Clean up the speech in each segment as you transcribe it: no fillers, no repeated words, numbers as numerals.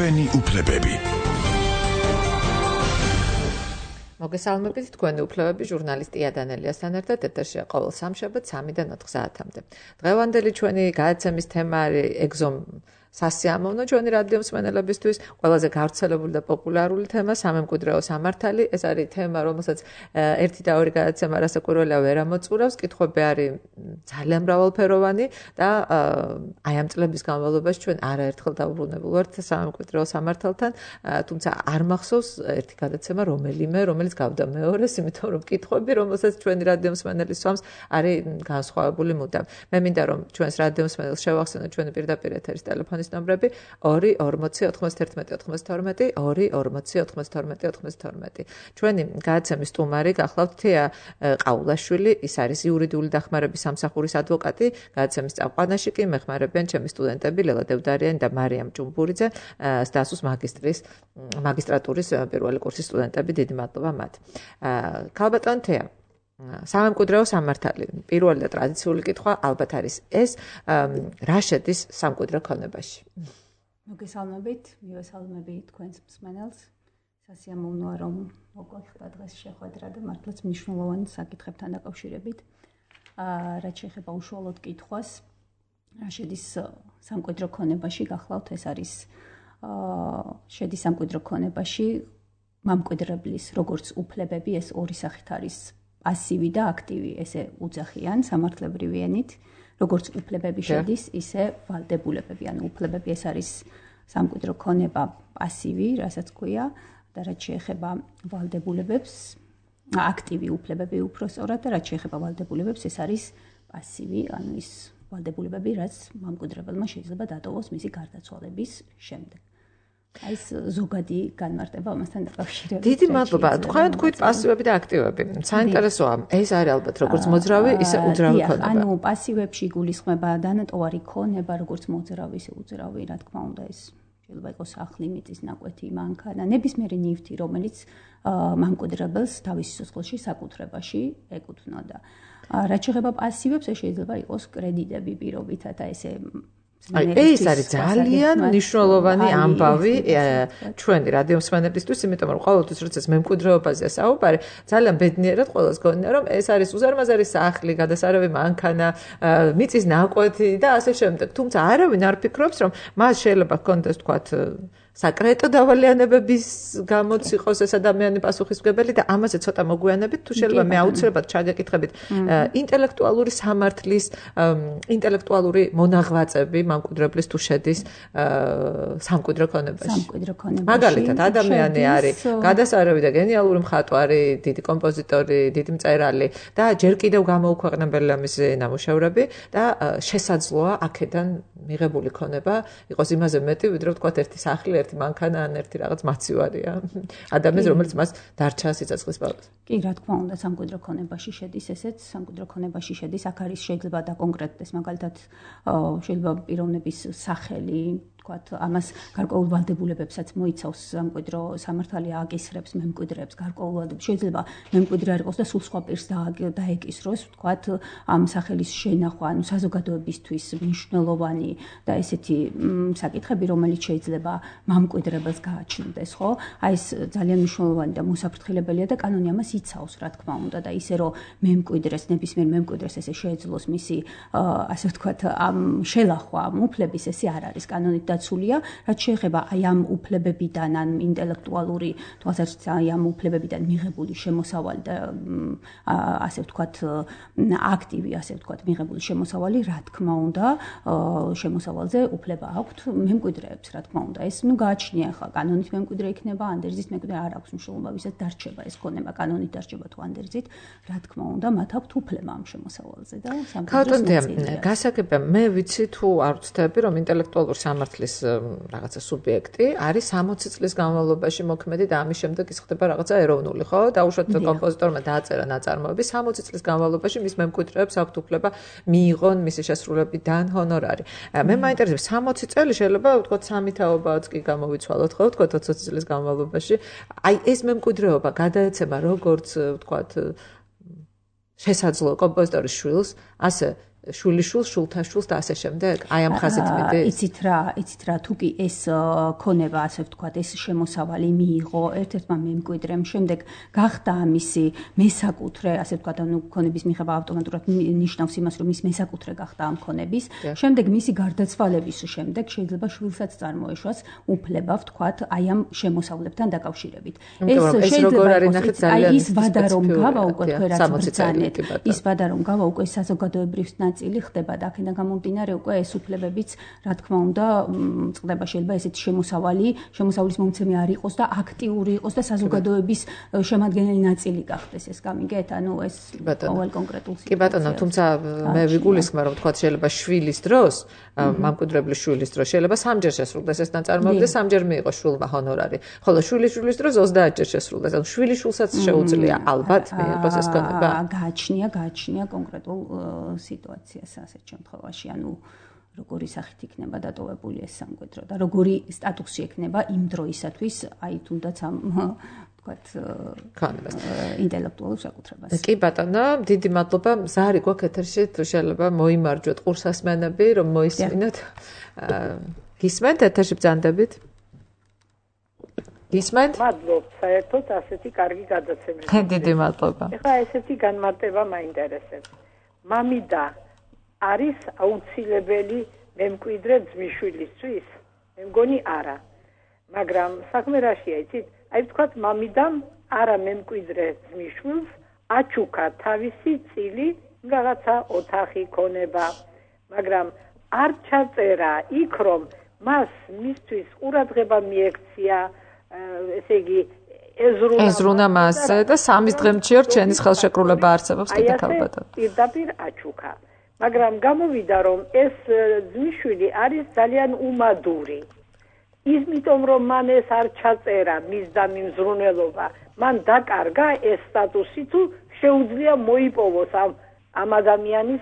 ჩვენი უფლებები. მოგესალმებით, თქვენი უფლებები ჟურნალისტი ადანელიასთან ერთად ეთერშია ყოველ სამშაბათს 3-დან 4 საათამდე. დღევანდელი ჩვენი გადაცემის თემა არის ეგზომ სასიამოვნო ჩვენი რადიო მსმენელებისთვის, ყველაზე გავრცელებული და პოპულარული თემა სამემკვიდრეო სამართალი. ეს არის თემა, რომელსაც ერთი და ორი გადაცემა რასაკვირველია ვერ ამოწურავს, კითხვები არის ძალიან მრავალფეროვანი და აი ამ წლების განმავლობაში ჩვენ არაერთხელ დაუბრუნებულ ვართ სამემკვიდრეო სამართალთან, თუმცა არ მახსოვს ერთი გადაცემა რომელიც გავდა მეორეს, იმიტომ რომ კითხვები, რომელსაც ჩვენი რადიო მსმენელი სვამს, არის განსხვავებული მუდამ. მე მინდა რომ ჩვენს რადიო მსმენელს შევახსენოთ ჩვენი პირდაპირ ეთერის ტელეფონის ნომრები 2-40-91-92, 2-40-91-92. ჩვენი გადაცემის სტუმარი გახლავთ თეა ყაულაშვილი, ის არის იურიდიული დახმარების სამსახურის ადვოკატი, გადაცემის წამყვანაში კი მეხმარებიან ჩემი სტუდენტები ლელა დევდარიანი და მარიამ ჭუმბურიძე, სტასუს მაგისტრატურის პირველი კურსის სტუდენტები, დიდი მადლობა მათ. ქალბატონ თეა, სამემკვიდრეო სამართალი, პირველი და ტრადიციული კითხვა ალბათ არის ეს, რა შედის სამკვიდრო ქონებაში? მოგესალმებით, მივესალმები თქვენს მსმენელს. სასიამოვნოა რომ მოგხვდა დღეს შეხვედრა და მართლაც მნიშვნელოვანი საკითხებთან დაკავშირებით. რაც შეეხება უშუალოდ კითხვას, რა შედის სამკვიდრო ქონებაში, გახლავთ ეს არის შედის სამკვიდრო ქონებაში მამკვიდრებლის როგორც უფლებები, ეს ორი სახით არის პასივი და აქტივი, ესე უძახიან სამართლებრივი ენით, როგორც უფლებები შედის, ისე ვალდებულებები, ანუ უფლებები ეს არის სამკვიდრო ქონება პასივი, რასაც ქვია, და რაც შეეხება ვალდებულებებს, აქტივი უფლებები უпростоრად და რაც შეეხება ვალდებულებებს, ეს არის პასივი, ანუ ის ვალდებულებები, რაც მამკვიდრებელმა შეიძლება დატოვოს მისი გარდაცვალების შემდეგ. ეს ზოგადი განმარტება ამასთან დაკავშირებით. დიდი მადლობა. თქვენ თქვით პასივები და აქტივები. საინტერესოა. ეს არის ალბათ როგორც მოძრავი, ისე უძრავი ქონება. ანუ პასივებში იგულისხმება დანატოვარი ქონება, როგორც მოძრავი, ისე უძრავი, რა თქმა უნდა, ეს შეიძლება იყოს სახლი, მიწის ნაკვეთი, მანქანა, ნებისმიერი ნივთი, რომელიც მამკვიდრებელს თავის სიცოცხლეში საკუთრებაში ეკუთვნოდა. რაც შეეხება პასივებს, ეს შეიძლება იყოს კრედიტები პირობითად, ესე ეს არის ძალიან მნიშვნელოვანი ამბავი ჩვენი რადიო მსმენელისთვის, იმიტომ რომ ყოველთვის როცა მემკვიდრეობაზეა საუბარი, ძალიან ბედნიერად ყველას გონია, რომ ეს არის უზარმაზარი სახლი, გადასარევი მანქანა, მიწის ნაკვეთი და ასე შემდეგ. თუმცა არავინ არ ფიქრობს, რომ მას შეიძლება ჰქონდეს თქვათ საკრეტო დავალიანებების გამოც იყოს ეს ადამიანი პასუხისმგებელი და ამაზე ცოტა მოგვიანებით თუ შეიძლება მე აუცილებლად ჩაგეკითხებით ინტელექტუალური სამართლის ინტელექტუალური მონაღვაწები მამკვიდრებლის თუ შედის სამკვიდრო ქონებაში. მაგალითად ადამიანი არის გადასარევი და გენიალური მხატვარი, დიდი კომპოზიტორი, დიდი მწერალი და ჯერ კიდევ გამოუქვეყნებელია მისი ნამუშევრები და შესაძლოა აქედან მიღებული ქონება იყოს იმაზე მეტი, ვიდრე ვთქვათ ერთი სახლი, ერთი მანქანა ან ერთი რაღაც მაცივარია ადამიანს, რომელიც მას დარჩა სიცოცხლის ბოლოს. კი, რა თქმა უნდა, სამკვიდრო ქონებაში შედის ესეც, სამკვიდრო ქონებაში შედის, აქ არის შეიძლება დაკონკრეტდეს, მაგალითად, შეიძლება პიროვნების სახელი, თქვათ, ამას გარკვეულ ვალდებულებებსაც მოიცავს სამკვიდრო სამართალი აკისრებს მემკვიდრეებს გარკვეულ ვალდებულებას. შეიძლება მემკვიდრე არ იყოს და სულ სხვა პირს დაეკისროს, თქვათ, ამ სახელის შენახვა, ანუ საზოგადოებისთვის მნიშვნელოვანი და ესეთი საკითხები, რომელიც შეიძლება მამკვიდრებელს გააჩნდეს, ხო? აი ეს ძალიან მნიშვნელოვანი და მოსაფრთხილებელია და კანონი ამას იცავს, რა თქმა უნდა, და ისე რომ მემკვიდრეს, ნებისმიერ მემკვიდრეს ესე შეეძლოს მისი, ასე ვთქვათ, ამ შელახვა, ამ უფლების ესე არ არის კანონით დაცულია, რაც შეეხება აი ამ უფლებებიდან, ან ინტელექტუალური თვალსაზრისით აი ამ უფლებებიდან მიღებული შემოსავალი და ასე ვთქვათ, აქტივი, ასე ვთქვათ, მიღებული შემოსავალი, რა თქმა უნდა, შემოსავალზე უფლება აქვთ მემკვიდრეებს, რა თქმა უნდა. ეს გააჩნია ახლა კანონით მემკვიდრე იქნება, ანდერძით მემკვიდრე არ აქვს მნიშვნელობა, ვისაც დარჩება ეს ქონება, კანონით დარჩება თუ ანდერძით, რა თქმა უნდა, მათ აქვთ უფლება ამ შემოსავალზე და სამკვიდროს მოწილია. გასაგებია, მე ვიცი თუ არ ვცდები, რომ ინტელექტუალურ სამართლის რაღაცა სუბიექტი არის 60 წლის განმავლობაში მოქმედი და ამის შემდეგ ის ხდება რაღაცა ეროვნული, ხო? დაუშვათ კომპოზიტორმა დააწერა ნაწარმოები, 60 წლის განმავლობაში მის მემკვიდრეებს აქვთ უფლება მიიღონ მისი შესრულებიდან ჰონორარი. მე მაინტერესებს 60 წელი შეიძლება ვთქვათ სამი თაობაც კი გამოვიცვალოთ, ხო? ვთქვათ 20 წლის განმავლობაში. აი ეს მემკვიდრეობა გადაეცემა როგორც ვთქვათ შესაძლო კომპოზიტორის შვილს, ასე შვილიშვილს, შულთაშვილს და ასე შემდეგ. აი ამ ხაზით მიდის. იცით რა, თუ კი ეს ქონება, ასე ვთქვათ, ეს შემოსავალი მიიღო ერთ-ერთმა მემკვიდრემ, შემდეგ გახდა ამისი მესაკუთრე, ასე ვთქვათ, ანუ ქონების მიღება ავტომატურად ნიშნავს იმას, რომ ის მესაკუთრე გახდა ამ ქონების. შემდეგ მისი გარდაცვალების შემდეგ შეიძლება შვილსაც წარმოეშვას უფლება, ვთქვათ, აი ამ შემოსავლებთან დაკავშირებით. ეს როგორ არის ნახეთ ძალიან ის ვადა რომ გავა უკვე თქვენ რაც ბრძანეთ, ის ვადა რომ გავა უკვე საზოგადოებრივ ნაწილი ხდება და აქედან გამომდინარე უკვე ეს უფლებებიც, რა თქმა უნდა, წყდება შეიძლება ესეთი შემოსავლის მომცემი არ იყოს და აქტიური იყოს და საზოგადოების შემადგენელი ნაწილი გახდეს ეს გამიგეთ, ანუ ეს ყოველ კონკრეტულ სიტუაციას. კი ბატონო, თუმცა მე ვიგულისხმე რომ თქვა შეიძლება შვილის დროს, მამკვიდრებლის შვილის დროს შეიძლება სამჯერ შესრულდეს ეს ნაწარმოები და სამჯერ მიიღოს შვილმა ჰონორარი. ხოლო შვილიშვილის დროს 30 ჯერ შესრულდეს. ანუ შვილიშვილსაც შეუძლია ალბათ მიიღოს ეს ქონება. გააჩნია კონკრეტულ სიტუაციას ასეთ შემთხვევაში, ანუ როგორი სახით იქნება დატოვებული ეს სამკვიდრო და როგორი სტატუსი ექნება იმ დროისათვის, აი თუნდაც ამ ვთქვათ, ინტელექტუალურ საკუთრებას. კი ბატონო, დიდი მადლობა. ზარი გვაქვს ეთერში, თუ შეიძლება მოიმარჯვოთ ყურსასმენები, რომ მოისმინოთ. გისმენთ ეთერში ბრძანდებით? გისმენთ? მადლობთ, საერთოდ ასეთი კარგი გადაცემა. დიდი მადლობა. ეხლა ესეთი განმარტება მაინტერესებს. მამიდა არის აუცილებელი მემკვიდრე ძმისშვილისთვის? მე მგონი არა. მაგრამ საქმე რაშია, იცით? აი ვთქვათ, მამიდამ არა მემკვიდრე ძმისშვილს აჩუქა თავისი წილი, რაღაცა ოთახი, ქონება, მაგრამ არ ჩაწერა იქ, რომ მას მისთვის ყურადღება მიექცია, ესე იგი ეზრუნა მასზე და 3 დღემდე რჩენის ხელშეკრულება არსებობს კიდე ქალბატონო. პირდაპირ აჩუქა. მაგრამ გამოვიდა რომ ეს ძმისშვილი არის ძალიან უმადური. იმიტომ რომ მან ეს არ ჩაწერა მის და მიმზრუნველობა, მან დაკარგა ეს სტატუსი თუ შეუძლია მოიპოვოს ამ ადამიანის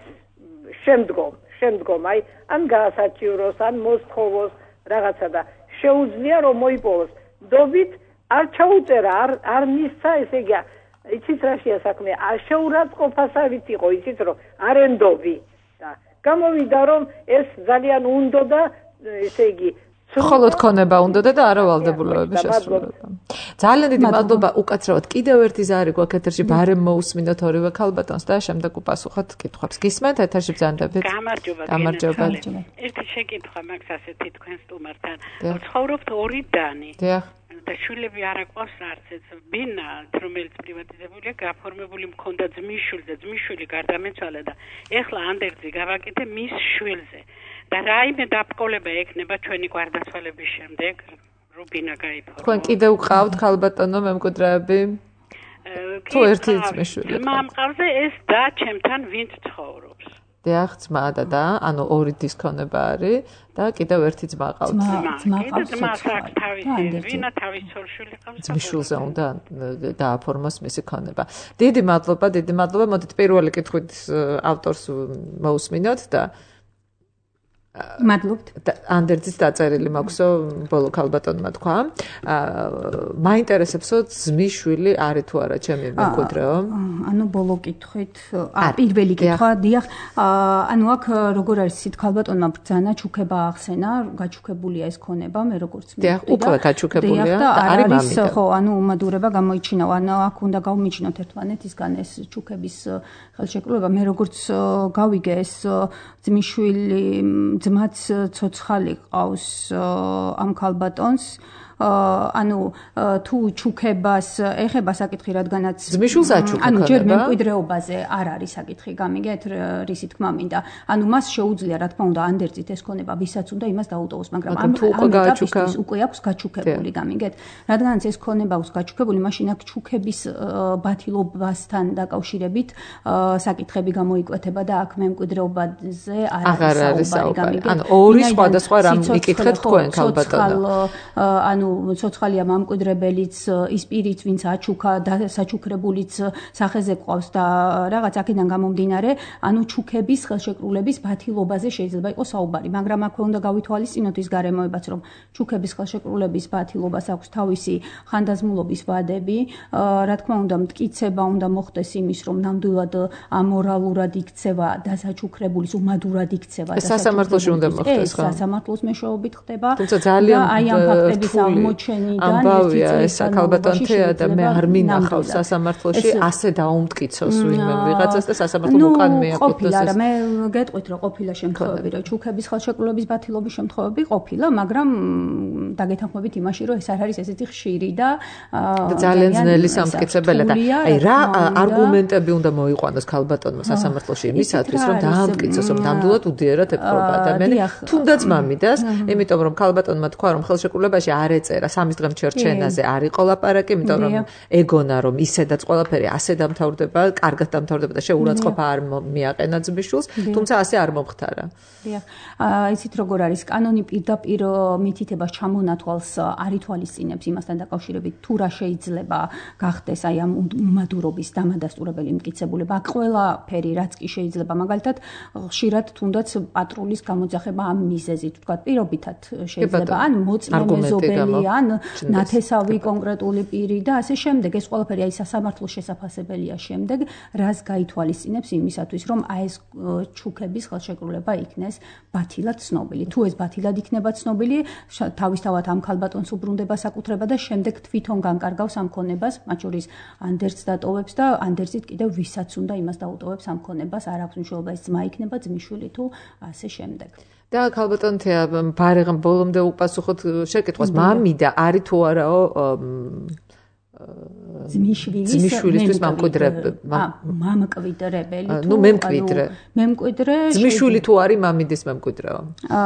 შემდგომ, აი ან გაასაჩივროს, ან მოსთხოვოს რაღაცა და შეუძლია რომ მოიპოვოს. დობით არ ჩაუწერა, არ მისცა, ესე იგი, იცით რაშია საქმე, შეურაცხყოფასავით იყო, იცით რომ არენდობი და გამოვიდა რომ ეს ძალიან უნდოდა, ესე იგი, მხოლოდ ქონება უნდოდა და არა ვალდებულობების შესრულება. ძალიან დიდი მადლობა. უკაცრავად კიდევ ერთი ზარი გვაქვს ეთერში, ბარემ მოусმინოთ ორივე ქალბატონს და შემდეგ უპასუხოთ კითხვებს. გისმენთ ეთერში ბრძანდებით? გამარჯობა. ერთი შეკითხვა მაქვს ასეთი თქვენ სტუმართან. ცხოვრობთ ორი დანი. დიახ. და შვილები არ აყვავს არცეც. ბინა, რომელიც პრივატიზებულია, გაფორმებული მქონდა ძმისშვილი და ძმისშვილი გარდამეცვალა და ეხლა ანდერძი გავაკეთე მის შვილზე. და რაიმე დაბრკოლება ექნება ჩვენი გარდაცვალების შემდეგ, რუბინა გაიფორმა. თქვენ კიდევ ყავთ ქალბატონო მემკვიდრეები? თუ ერთი ძმისშვილი. ძმა მყავზე ეს და ჩემთან ვინც ცხოვრობს. დიახ, ძმა და ანუ ორი დის ქონება არის და კიდევ ერთი ძმა ყავთ. ძმა ყავს ვინა თავის ცოლ-შვილი ყავს. ძმისშვილზე უნდა დააფორმოს მისი ქონება. დიდი მადლობა. მოდით პირველი კითხვით ავტორს მოусმინოთ და მადლობთ. ანდერძის დაწერილი მაქვსო ბოლო ქალბატონმა თქვა. მაინტერესებსო ძმისშვილი არის თუ არა ჩემი მემკვიდრეო? ანუ ბოლო კითხვით, პირველი კითხვა, დიახ. ანუ აქ როგორ არის ისეთ ქალბატონმა ბრძანა, ჩუქება ახსენა, გაჩუქებულია ეს ქონება, მე როგორც მივხვდი. დიახ, უკვე გაჩუქებულია და არის მამიდა. ხო, ანუ უმადურება გამოიჩინა, ანუ აქ უნდა გავმიჩნოთ ერთმანეთისგან ეს ჩუქების ხელშეკრულება. მე როგორც გავიგე ეს ძმისშვილი ძმაც ცოცხალი ყავს ამ ქალბატონს. ანუ თუ ჩუქებას ეხება საკითხი, რადგანაც ძმისშვილს აჩუქა. ანუ ჯერ მემკვიდრეობაზე არ არის საკითხი, გამიგეთ, რისი თქმა მინდა. ანუ მას შეუძლია, რა თქმა უნდა, ანდერძით ეს ქონება ვისაც უნდა იმას დაუტოვოს, მაგრამ ამ ეტაპისთვის უკვე აქვს გაჩუქებული, გამიგეთ. რადგანაც ეს ქონება აქვს გაჩუქებული, მაშინ აქ ჩუქების ბათილობასთან დაკავშირებით საკითხები გამოიკვეთება და აქ მემკვიდრეობაზე არ არის საუბარი, გამიგეთ. ანუ ორი სხვადასხვა რამ იკითხეთ თქვენ ქალბატონო. ანუ ცოცხალია მამკვიდრებელიც, ის პირიც, ვინც აჩუქა და საჩუქრებულიც სახეზე ყავს და რაღაც აქედან გამომდინარე, ჩუქების ხელშეკრულების ბათილობაზე შეიძლება იყოს საუბარი, მაგრამ აქვე უნდა გავითვალისწინოთ ის გარემოებაც, რომ ჩუქების ხელშეკრულების ბათილობას აქვს თავისი ხანდაზმულობის ვადები, რა თქმა უნდა, მტკიცება უნდა მოხდეს იმის, რომ ნამდვილად ამორალურად იქცევა დასაჩუქრებულის უმადურად იქცევა და სასამართლოში უნდა მოხდეს, ხო? სასამართლოს მეშვეობით ხდება. თუმცა ძალიან აი ამ ფაქტების აღმოჩენიდან ამბავია ეს ქალბატონთეა და მე არ მინახავს სასამართლოში ასე დაუმტკიცოს ვინმე ვიღაცას და სასამართლო უკან მეაკუთვნოს. ყოფილა რა მე გეტყვით რომ ყოფილა შემთხვევები რომ ჩუქების ხელშეკრულების ბათილობის შემთხვევები ყოფილა, მაგრამ დაგეთანხმებით იმაში რომ ეს არ არის ესეთი ხშირი და ძალიან ძნელი სამტკიცებელია და აი რა არგუმენტები უნდა მოიყვანოს ქალბატონმა სასამართლოში იმისათვის რომ დაამტკიცოს რომ ნამდვილად უდიერად ეპყრობა ადამიანი თუნდაც მამიდას, იმიტომ რომ ქალბატონმა თქვა რომ ხელშეკრულებაში არ ეწერა სამის დღემდე რჩენაზე არ იყო ლაპარაკი, იმიტომ რომ ეგონა რომ ისედაც ყველაფერი ასე დამთავრდება, კარგად დამთავრდება და შეურაცხყოფა არ მიაყენა ძმისშვილს, თუმცა ასე არ მომხდარა. დიახ. იცით როგორ არის კანონი პირდაპირ მითითებას ჩამონათვალს არ ითვალისწინებს იმასთან დაკავშირებით თუ რა შეიძლება გახდეს აი ამ უმადურობის დამადასტურებელი მტკიცებულება. ყველაფერი რაც კი შეიძლება მაგალითად ხშირად თუნდაც პატრულის გამოძახება ამ მიზეზით, თქვა პირობითად შეიძლება ან მოწმე მეზობელი ან ნათესავი კონკრეტული პირი და ასე შემდეგ. ეს ყველაფერი აი სასამართლოს შესაძლებელია შემდეგ, რას გაითვალისწინებს იმისათვის, რომ აი ეს ჩუქების ხელშეკრულება იქნეს ბათილად ცნობილი. თუ ეს ბათილად იქნება ცნობილი, თავისთავად ამ ქალბატონს უბრუნდება საკუთრება და შემდეგ თვითონ განკარგავს ამ ქონებას, მათ შორის ანდერძს დატოვებს და ანდერძით კიდევ ვისაც უნდა იმას დაუტოვებს ამ ქონებას, არ აქვს მნიშვნელობა ეს ძმა იქნება, ძმისშვილი თუ ასე შემდეგ. და ქალბატონთეა ბარიღამ ბოლომდე უპასუხოთ შეკითხვას, მამიდა არის თუ არაო ძმისშვილისთვის მამკვიდრებელი თუ მემკვიდრე ძმისშვილი თუ არის მამიდის მემკვიდრეო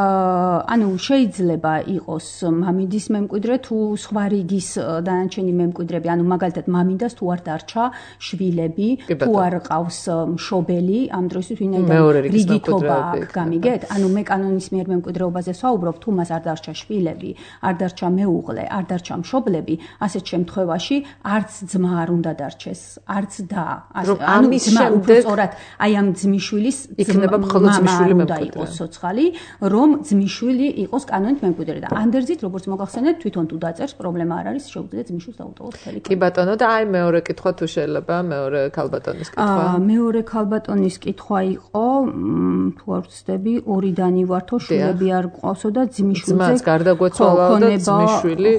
ანუ შეიძლება იყოს მამიდის მემკვიდრე თუ სხვა რიგის დანარჩენი მემკვიდრები ანუ მაგალითად მამიდას თუ არ დარჩა შვილები თუ არ ყავს მშობელი ამ დროისთვის ვინაიდან რიგითობა აქვს გამიგეთ ანუ მე კანონის მიერ მემკვიდრეობაზე საუბრობ თუ მას არ დარჩა შვილები არ დარჩა მეუღლე არ დარჩა მშობლები ასეთ შემთხვევაში არც ძმა არ უნდა დარჩეს, არც და. ანუ სწორად, აი ამ ძმისშვილის იქნება მხოლოდ ძმისშვილი მემკვიდრე. იყოს ცოცხალი, რომ ძმისშვილი იყოს კანონით მემკვიდრე და ანდერძით, როგორც მოგახსენეთ, თვითონ თუ დაწერს, პრობლემა არ არის, შეუძლია ძმისშვილს დაუტოვოს მთელი. კი ბატონო, და აი მეორე კითხვა თუ შეიძლება, მეორე ქალბატონის კითხვა. მეორე ქალბატონის კითხვა იყო, თუ არ ვცდები, ორიდანი ვართო, შვილები არ გვყავსო და ძმისშვილზე ძმაც გარდაგვეცვალა და ძმისშვილი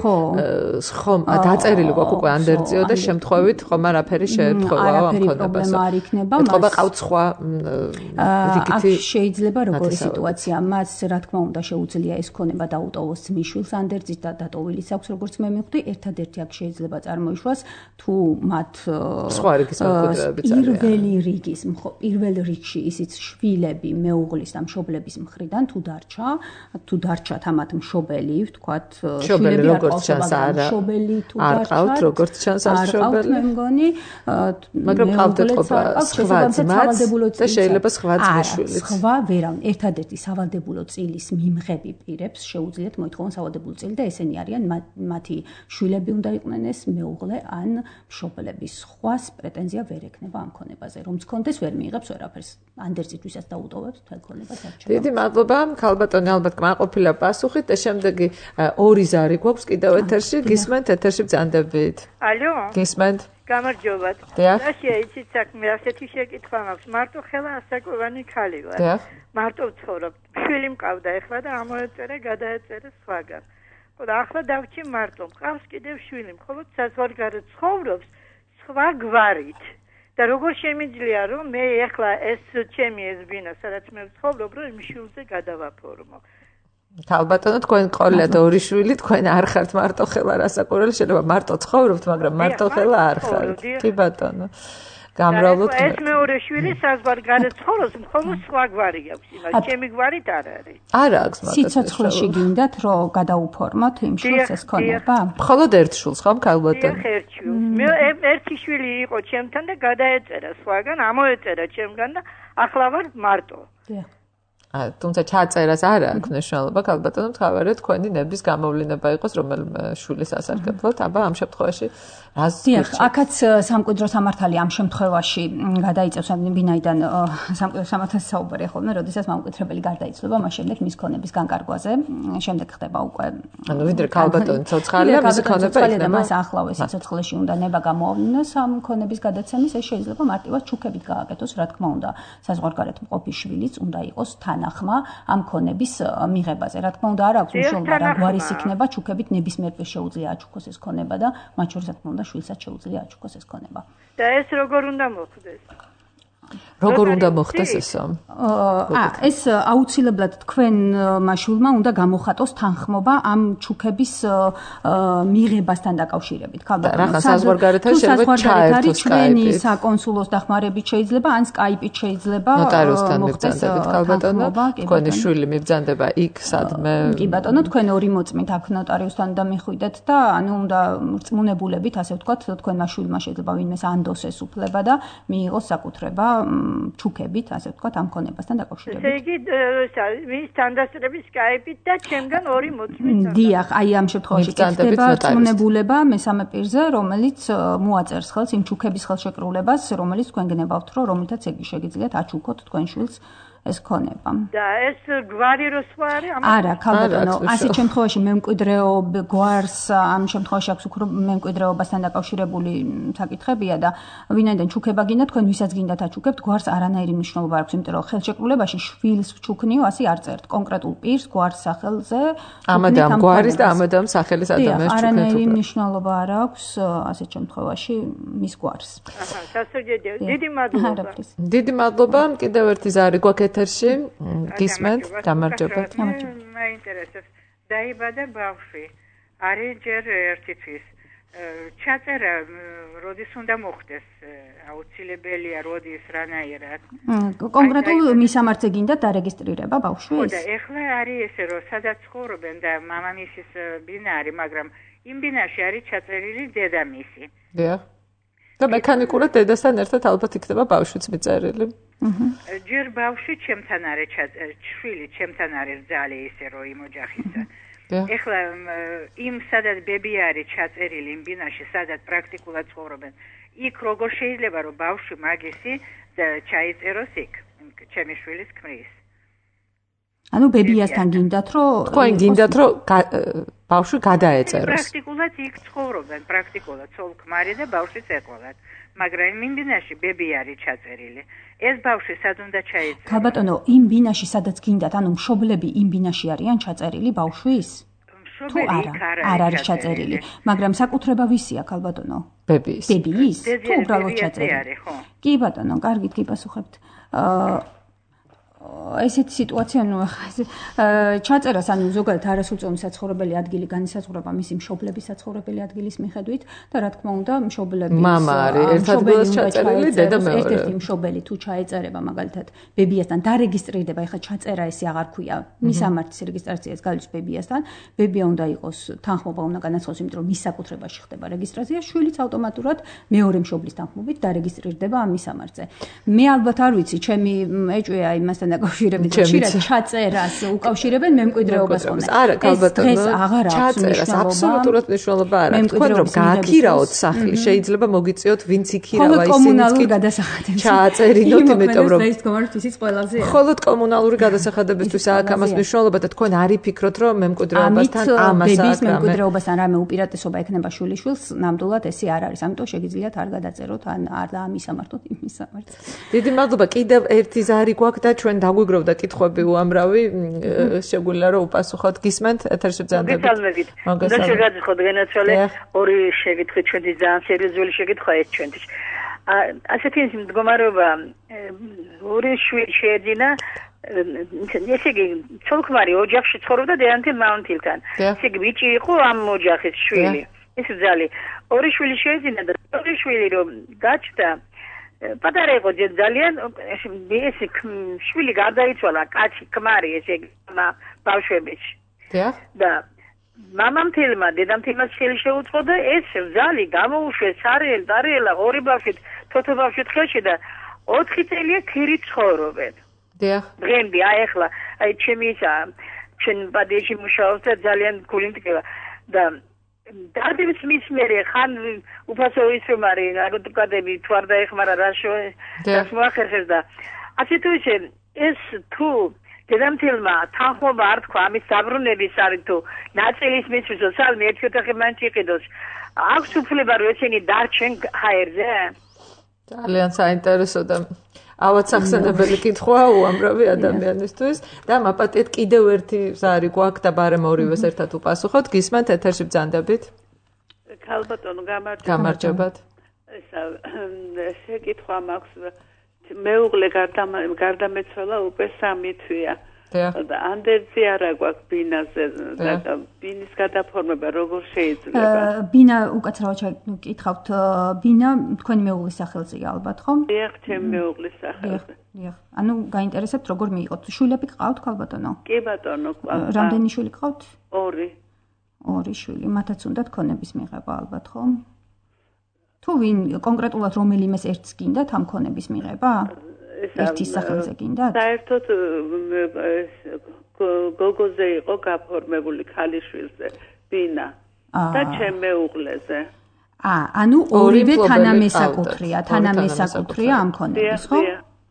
ხომ დაწერილი გვაქვს უკვე ანდერძიო და შემთხვევით ხომ არაფერი შეეთხოვა ამ ქონებას. ეთქობა ყავთ სხვა რიგითი შეიძლება როგორი სიტუაცია მას რა თქმა უნდა შეუძლია ეს ქონება დაუტოვოს ძმისშვილს ანდერძით და დატოვილიც აქვს როგორც მე მივხვდი ერთადერთი აქ შეიძლება წარმოიშვას თუ მათ სხვა რიგის მემკვიდრეებიც არიან პირველ რიგში ისიც შვილები მეუღლის და მშობლების მხრიდან თუ დარჩათ ამათ მშობელი ვთქვათ შვილები როგორც ჩანს მშობელი თუ დარჩათ როგორც ჩანს არყავთ მე მგონი მაგრამ ყავთ ეთყობა სხვა ძმაც და შეიძლება სხვა ძმისშვილიც სხვა ვერავინ ერთადერთი სავალდებულო წილის მიმღები პირებს შეუძლიათ მოითხოვონ სავალდებულო წილი და ესენი არიან მათი შვილები უნდა იყვნენ ეს მეუღლე ან მშობლები სხვას პრეტენზია ვერ ექნება ამ ქონებაზე რომ გქონდეს ვერ მიიღებს ვერაფერს ანდერძით ვისაც დაუტოვებს თელ ქონებას არჩევა დიდი მადლობა ქალბატონი ალბათ კმაყოფილა პასუხით და შემდეგი ორი ზარი გვაქვს კიდევ ეთერში გისმენთ ეთერში ბრძანდებით ალო გისმენთ გამარჯობათ და შეიძლება საქმე ასეთი შეკითხვა მაქვს მარტო ხელა ასაკოვანი ქალი ვარ მარტო ვცხოვრობ შვილი მყავდა ეხლა და ამოეწერა გადაეწერა სხვაგან და ახლა დავჭი მარტო მყავს კიდევ შვილი მხოლოდ საზღვარგარეთ ცხოვრობს სხვა გვარით და როგორ შემიძლია რომ მე ეხლა ეს ჩემი ეს ბინა სადაც მე ვცხოვრობ რომ იმ შვილზე გადავაფორმო ქალბატონო თქვენ ყოლეთ ორი შვილი თქვენ არ ხართ მარტო ხელა რასაკვირველი შეიძლება მარტო ცხოვრობთ მაგრამ მარტო ხელა არ ხართ კი ბატონო გამრავლოთ ეს მეორე შვილი საზღვარგარეთ ცხოვრობს მხოლოდ სხვა გვარი აქვს იმას ჩემი გვარით არ არის არ აქვს მაგრამ სიცოცხლეში გინდათ რომ გადაუფორმოთ იმ შვილს ეს ქონება მხოლოდ ერთ შვილს ხომ ქალბატონო ერთ შვილს მე ერთი შვილი იყო ჩემთან და გადაეწერა სხვაგან ამოეწერა ჩემგან და ახლა ვარ მარტო თუმცა ჩაწერას არ აქვს მნიშვნელობა, ქალბატონო, მთავარია თქვენი ნების გამოვლინება იყოს რომელიმე შვილის ასარგებლოდ, აბა ამ შემთხვევაში დიახ, აქაც სამკვიდრო სამართალი ამ შემთხვევაში გადაიწევს ბინაიდან სამკვიდრო სამართალს საუბარია ხოლმე, როდესაც მამუკეთებელი გარდაიცვლება, მას შემდეგ მის ქონების განკარგვაზე, შემდეგ ხდება უკვე ანუ ვიდრე ქალბატონი ცოცხალია, მისი ქონება იქნება მას ახლავე სიცოცხლეში უნდა ნება გამოავლინოს ამ ქონების გადაცემის, ეს შეიძლება მარტივად ჩუქებით გააკეთოს, რა თქმა უნდა, საზღვარგარეთ მყოფი შვილიც უნდა იყოს თანახმა ამ ქონების მიღებაზე. რა თქმა უნდა, არ აქვს მნიშვნელობა რა გვარის იქნება, ჩუქებით ნებისმიერ პირს შეუძლია აჩუქოს ეს ქონება და მათ შორის რა თქმა უნდა შვილსაც შეუძლია აჩუქოს ეს ქონება. და ეს როგორ უნდა მოხდეს? როგორ უნდა მოხდეს ესო? ეს აუცილებლად თქვენმა შვილმა უნდა გამოხატოს თანხმობა ამ ჩუქების მიღებასთან დაკავშირებით. რა საზღვარგარეთთან შეიძლება ჩაერთოს ჩვენი საკონსულოს დახმარებით შეიძლება, ან Skype-ით შეიძლება ნოტარიუსთან მიბრძანდებით ქალბატონო. თქვენი შვილი მიბრძანდება იქ სადმე. კი ბატონო, თქვენ ორი მოწმით აქ ნოტარიუსთან და მიხვიდეთ და ანუ უნდა რწმუნებულებით, ასე ვთქვათ, თქვენმა შვილმა შეიძლება ვინმეს ანდოს ეს უფლება და მიიღოს საკუთრება ჩუქებით, ასე ვთქვათ, ამ ქონებასთან დაკავშირებით. ესე იგი, მის თანდასწრების Skype-ით და ჩემგან ორი მოწმით. დიახ, აი ამ შემთხვევაში ხდება რწმუნებულება მესამე პირზე, რომელიც მოაწერს ხელს იმ ჩუქების ხელშეკრულებას, რომელიც თქვენ გნებავთ, რომელთაც შეგიძლიათ აჩუქოთ თქვენ შვილს ეს ქონება. და ეს გვარი როსვა არის? არა, ქალბატონო, ასეთ შემთხვევაში მემკვიდრეობ გვარს ამ შემთხვევაში აქვს უფრო მემკვიდრეობასთან დაკავშირებული საკითხებია და ვინაიდან ჩუქება გინდა, თქვენ ვისაც გინდათ აჩუქებთ, გვარს არანაირი მნიშვნელობა არ აქვს, იმიტომ რომ ხელშეკრულებაში შვილს ჩუქნიო ასე არ წერთ. კონკრეტულ პირს გვარს სახელზე ამადამ გვარის და ამადამ სახელის ადამიანს ჩუქეთ. არანაირი მნიშვნელობა არ აქვს ასეთ შემთხვევაში მის გვარს. აჰა, სასურგეთია. დიდი მადლობა. დიდი მადლობა, კიდევ ერთი ზარი გვაქვს ეთერში. გისმენთ, გამარჯობა. მაინტერესებს. დაიბადა ბავშვი. არის ჯერ ერთი თვის. ჩაწერა როდის უნდა მოხდეს? აუცილებელია როდის რანაირად? კონკრეტულ მისამართზე გინდა დარეგისტრირება ბავშვის? ხო და ეხლა არის ესე რომ სადაც ცხოვრობენ და მამამისის ბინა არის, მაგრამ იმ ბინაში არის ჩაწერილი დედამისი. დიახ. და მექანიკურად დედასთან ერთად ალბათ იქნება ბავშვიც მიწერილი. ჯერ ბავშვი ჩემთან არის შვილი ჩემთან არის ძალი ისე რომ იმ ოჯახისა. ეხლა იმ სადაც ბები არის ჩაწერილი იმ ბინაში სადაც პრაქტიკულად ცხოვრობენ. იქ როგორ შეიძლება რომ ბავშვი მაგისი ჩაიწეროს იქ ჩემი შვილის ქმრის. ანუ ბებიასთან გინდათ რომ თქვენ გინდათ რომ ბავშვი გადაეწეროს. პრაქტიკულად იქ ცხოვრობენ, პრაქტიკულად ცოლ-ქმარი და ბავშვიც ეყოლათ. მაგრამ იმ ბინაში ბები არის ჩაწერილი. ეს ბავშვი სად უნდა ჩაიწეროს? ქალბატონო, იმ ბინაში სადაც გინდათ, ანუ მშობლები იმ ბინაში არიან ჩაწერილი ბავშვის? თუ არ არის ჩაწერილი, მაგრამ საკუთრება ვისია ქალბატონო? ბებიის. ბებიის? თუ უბრალოდ ჩაწერილი? კი ბატონო, კარგით გიპასუხებთ. ესეთი სიტუაცია, ნუ ჩაწერას, ანუ ზოგადად არასრულწლოვანი საცხოვრებელი ადგილი განისაზღვრება მისი მშობლების საცხოვრებელი ადგილის მიხედვით და რა თქმა უნდა, მშობლების მამა არის ერთადღაც ჩაწერილი, დედა მეორე. ერთ-ერთი მშობელი თუ ჩაეწერება მაგალითად ბებიასთან დარეგისტრირდება, ეხლა ჩაწერა ესე აღარ ქვია, მისამართის რეგისტრაციას გალის ბებიასთან, ბებია უნდა იყოს თანხმობა უნდა განაცხადოს, იმიტომ რომ მის საკუთრებაში ხდება რეგისტრაცია, შვილიც ავტომატურად მეორე მშობლის თანხმობით დარეგისტრირდება ამ მისამართზე. მე ალბათ არ ვიცი, ჩემი ეჭვია იმასთან დაკავშირებით, ხშირად ჩაწერას უკავშირებენ მემკვიდრეობას ხოლმე. არა, ქალბატონო, ეს აღარ აქვს ჩაწერას აბსოლუტურად მნიშვნელობა არ აქვს. თქვენ რომ გააქირაოთ სახლი, შეიძლება მოგიწიოთ ვინც იქირავა ისინიც კომუნალური გადასახადები. ჩააწერინოთ, იმიტომ რომ ეს კომარტისის ყველაზე. მხოლოდ კომუნალური გადასახადებისთვის აქვს ამას მნიშვნელობა და თქვენ არ იფიქროთ რომ მემკვიდრეობასთან ამას აქვს. ბების მემკვიდრეობასთან რამე უპირატესობა ექნება შვილიშვილს, ნამდვილად ესე არ არის. ამიტომ შეგიძლიათ არ გადაწეროთ ან არ ამისამართოთ იმისამართს. დიდი მადლობა. კიდევ ერთი ზარი გვაქვს და ჩვენ დაგვიგროვდა კითხვები უამრავი, შეგვიძლია რომ უპასუხოთ. გისმენთ ეთერში ბრძანდებით. მოგესალმებით. უნდა შეგაძახოთ განაცვალე ორი შეკითხვით, ჩვენი ძალიან სერიოზული შეკითხვა ეს ჩვენთვის. ასეთი მდგომარეობა ორი შვილი შეეძინა, ესე იგი ცოლ-ქმარი ოჯახში ცხოვრობდა დედანთილ მამამთილთან. ესე იგი ბიჭი იყო ამ ოჯახის შვილი. ეს ძალი ორი შვილი შეეძინა და ორი შვილი რომ გაჩნდა პატარა იყო ძალიან ეს შვილი გარდაიცვალა კაცი ქმარი ესე ბავშვებიში. და მამამთილმა დედამთილმა შეუწყო და ეს ძალი გამოუშვეს სარელა ორი ბავშვით თოთო ბავშვით ხელში და 4 წელია ქირით ცხოვრობენ. დიახ. დღემდე აი ახლა აი ჩემი ისა ჩვენ ბადეში მუშაობს და ძალიან გული მტკივა და დადების მის მერე ხან უფასო ის რომ არის აგდუკადები თუ არ დაეხმარა რაშო ეს მოახერხეს და ასე თუ ისე ეს თუ დედამთილმა თანხმობა არ თქვა ამის დაბრუნების არის თუ ნაწილის მისვისო სალმი ერთი ოთახი მანჩი იყიდოს აქვს უფლება რომ ესენი დარჩენ ჰაერზე ძალიან საინტერესო და ავად სახსენებელი კითხვა უამრავი ადამიანისთვის და მაპატეთ კიდევ ერთი ზარი გვაქვს და ბარემ ორივეს ერთად უპასუხოთ გისმენთ ეთერში ბრძანდებით ქალბატონო გამარჯობათ ესა შეკითხვა მაქვს მეუღლე გარდამეცვალა უკვე 3 თვეა და ანდერძი არა გვაქვს ბინაზე და ბინის გადაფორმება როგორ შეიძლება ბინა უკაცრავად შეკითხავთ ბინა თქვენი მეუღლის სახელზეა ალბათ ხო? დიახ ჩემი მეუღლის სახელზე დიახ ანუ გაინტერესებთ როგორ მიიღოთ შვილები გყავთ ქალბატონო? კი ბატონო გყავთ რამდენი შვილი გყავთ? 2 შვილი მათაც უნდა ქონების მიღება ალბათ ხო? თუ ვინ კონკრეტულად რომელიმეს ერთს გინდათ ამ ქონების მიღება? ერთის სახელზე გინდათ? საერთოდ გოგოზე იყო გაფორმებული ქალიშვილზე ბინა და ჩემ მეუღლეზე. ანუ ორივე თანამესაკუთრეა ამ ქონების, ხო?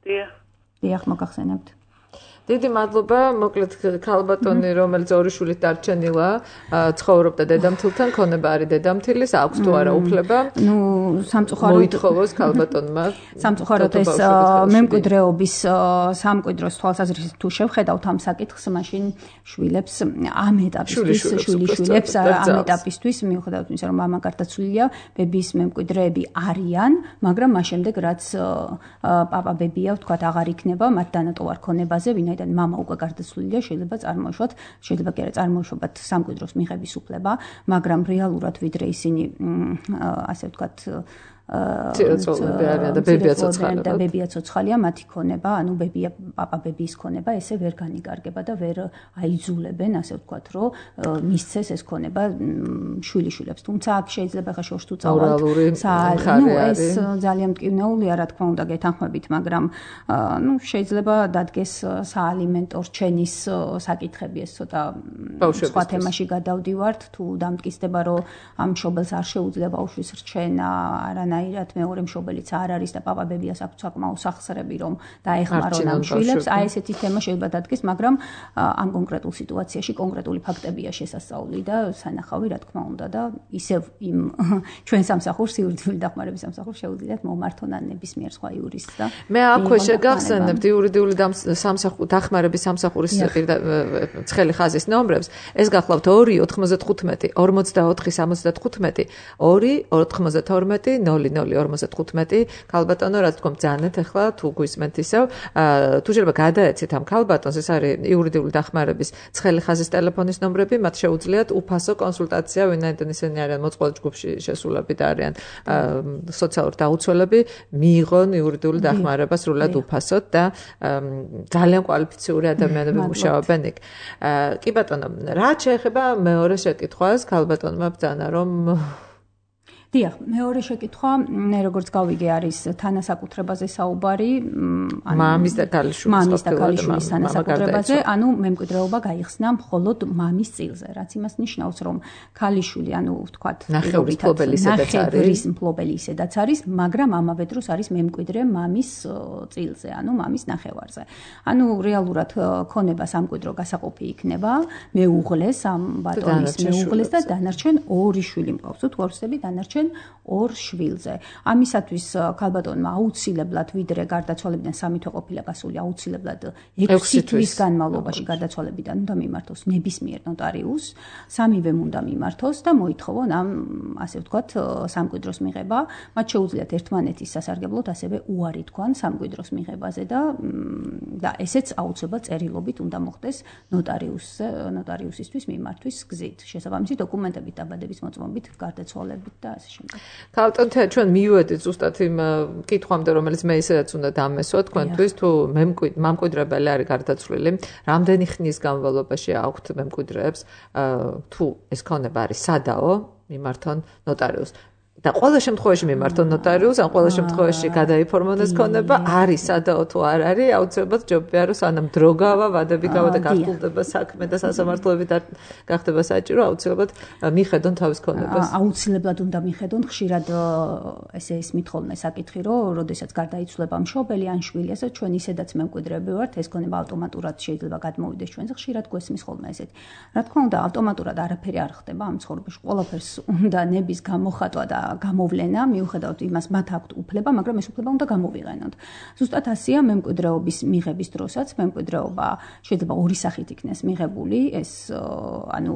დიახ, მოგახსენებთ. დიდი მადლობა, მოკლედ ქალბატონი, რომელიც 2 შვილით დარჩენილა, ცხოვრობდა დედამთილთან, ქონება არის დედამთილის, აქვს თუ არა უფლება? სამწუხაროდ მოითხოვოს ქალბატონმა. სამწუხაროდ ეს მემკვიდრეობის სამკვიდროს თვალსაზრისით თუ შევხედავთ ამ საკითხს, მაშინ შვილებს ამ ეტაპისთვის ამ ეტაპისთვის მიუხედავად იმისა, რომ მამა გარდაცვლილია, ბებიის მემკვიდრეები არიან, მაგრამ მას შემდეგ რაც პაპა ბებია ვთქვათ აღარ იქნება, მათ დანატოვარ ქონებაზე, ვინაიდან მამა უკვე გარდაცვლილია, შეიძლება წარმოიშვათ, შეიძლება კი არა წარმოიშვათ სამკვიდროს მიღების უფლება, მაგრამ რეალურად ვიდრე ისინი ასე ვთქვათ ცირაცოლები არიან და ბებია ცოცხალია და ბებია ცოცხალია მათი ქონება, ანუ ბებია პაპა ბებიის ქონება ესე ვერ განიკარგება და ვერ აიძულებენ, ასე ვთქვათ, რომ მისცეს ეს ქონება შვილიშვილებს. თუმცა აქ შეიძლება ხა შორს თუ წავალთ, ეს ძალიან მტკივნეულია, რა თქმა უნდა, გეთანხმებით, მაგრამ შეიძლება დადგეს საალიმენტო რჩენის საკითხები, ეს ცოტა სხვა თემაში გადავდივართ, თუ დამტკიცდება, რომ ამ მშობელს არ შეუძლია ბავშვის რჩენა, არანაირად მეორე მშობელიც არ არის და პაპა ბებიას აქვს საკმაო სახსრები, რომ დაეხმარონ ამ შვილებს. აი ესეთი თემა შეიძლება დადგეს, მაგრამ ამ კონკრეტულ სიტუაციაში კონკრეტული ფაქტებია შესასწავლი და სანახავი, რა თქმა უნდა და ისევ იმ ჩვენ სამსახურს, იურიდიული დახმარების სამსახურს შეუძლიათ მომართონ ან ნებისმიერ სხვა იურისტს და მე აქვე შეგახსენებთ იურიდიული დახმარების სამსახურის ცხელი ხაზის ნომრებს. ეს გახლავთ 295 44 75 2 92 0055 ქალბატონო, რაც თქვენ ბრძანეთ ახლა თუ გვისმენთ ისევ, თუ შეიძლება გადაეცეთ ამ ქალბატონს, ეს არის იურიდიული დახმარების ცხელი ხაზის ტელეფონის ნომრები, მათ შეუძლიათ უფასო კონსულტაცია, ვინაიდან ისინი არიან მოწყვლად ჯგუფში შესულები და არიან სოციალური დაუცველები, მიიღონ იურიდიული დახმარება სრულად უფასოდ და ძალიან კვალიფიციური ადამიანები მუშაობენ იქ. კი ბატონო, რაც შეეხება მეორე შეკითხვას, ქალბატონმა ბრძანა რომ დიახ, მეორე შეკითხვა, როგორც გავიგე, არის თანასაკუთრებაზე საუბარი, მამის და ქალიშვილის თანასაკუთრებაზე, ანუ მემკვიდრეობა გაიხსნა მხოლოდ მამის წილზე, რაც იმას ნიშნავს, რომ ქალიშვილი, ანუ ვთქვათ, ნახევრის მფლობელი ისედაც არის, მაგრამ ამავე დროს არის მემკვიდრე მამის წილზე, ანუ მამის ნახევარზე. ანუ რეალურად ქონება სამკვიდრო გასაყოფი იქნება მეუღლეს, ამ ბატონის მეუღლეს და დანარჩენ 2 შვილი მყავს, თუ არ ვსწრები, დანარჩენ 2 შვილზე. ამისათვის ქალბატონმა აუცილებლად ვიდრე გარდაცვალებიდან 3 თვე ყოფილა გასული, აუცილებლად 6 თვის განმავლობაში გარდაცვალებიდან უნდა მიმართოს ნებისმიერ ნოტარიუსს, 3-ვემ უნდა მიმართოს და მოითხოვონ ამ ასე ვთქვათ სამკვიდროს მიღება. მათ შეუძლიათ ერთმანეთის სასარგებლოდ ასევე უარი თქვან სამკვიდროს მიღებაზე და ესეც აუცილებლად წერილობით უნდა მოხდეს ნოტარიუსისთვის მიმართვის გზით. შესაბამისი დოკუმენტებით, დაბადების მოწმობით, გარდაცვალებით და ასე შემდეგ. ქალბატონ, ჩვენ მივედით ზუსტად იმ კითხვამდე, რომელიც მე ისედაც უნდა დამესვა თქვენთვის, თუ მემკვიდრებელი არის გარდაცვლილი, რამდენი ხნის განმავლობაში აქვთ მემკვიდრეებს, თუ ეს ქონება არის სადაო, მიმართონ ნოტარიუსს. და ყველა შემთხვევაში მიმართო ნოტარიუსს, ან ყველა შემთხვევაში გადაიფორმონ ეს ქონება, არის სადაო თუ არ არის, აუცილებლად ჯობია რომ სანამ დრო გავა, ვადები გავა და გართულდება საქმე და სასამართლოები გახდება საჭირო, აუცილებლად მიხედონ თავის ქონებას. აუცილებლად უნდა მიხედონ, ხშირად ესე ის მithოლმე საკითხი, რომ როდესაც გარდაიცვლება მშობელი ან შვილი, ასე ჩვენ ისედაც მემკვიდრეები ვართ, ეს ქონება ავტომატურად შეიძლება გადმოვიდეს ჩვენზე, ხშირად გვესმის ხოლმე ესეთი. რა თქმა უნდა, ავტომატურად არაფერი არ ხდება ამ ცხოვრებაში, ყველაფერს უნდა ნების გამოხატვა და გამოვლენა, მიუხედავად იმას, მათ აქვთ უფლება, მაგრამ ეს უფლება უნდა გამოვიყენოთ. ზუსტად ასეა მემკვიდრეობის მიღების დროსაც, მემკვიდრეობა შეიძლება ორი სახით იქნეს მიღებული, ეს ანუ